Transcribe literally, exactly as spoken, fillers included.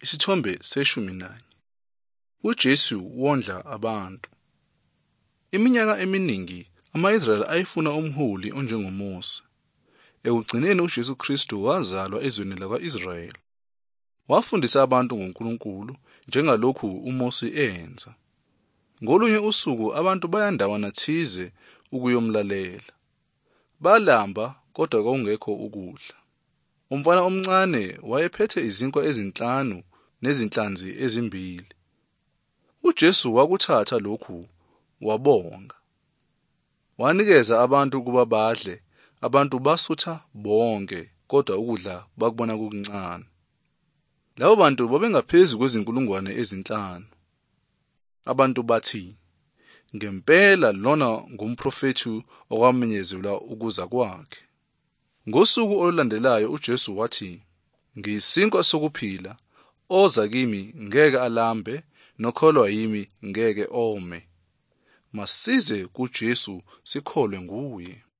Isithombe seshumi nanye. uJesu wondla abantu. Iminyaka eminingi ama-Israyeli ayefuna umholi onjengoMose. Ekugcineni uJesu Kristu wazalwa ezweni lakwa-Israyeli. Wafundisa abantu ngoNkulunkulu njengalokhu uMose enza. Ngolunye usuku abantu baya ndawana thize ukuyomlalela. Balamba kodwa kwakungekho ukudla. Umfana omncane wayephethe izinkwa ezinhlanu nezinhlanzi ezimbili. uJesu wakuthatha lokhu wabonga. Wanikeza abantu ukuba badle. Abantu basutha bonke kodwa ukudla bakubona kukuncane. Labo bantu babengaphezu kwezinkulungwane ezinhlanu. Abantu bathi, ngempela lona ngumprofethi okwamenyezelwa ukuza kwakhe. Ngosuku olulandelayo uJesu wathi, ngiyisinkwa sokuphila, oza kimi ngeke alambe, nokholwa yimi ngeke ome. Masize kuJesu sikholwe nguye.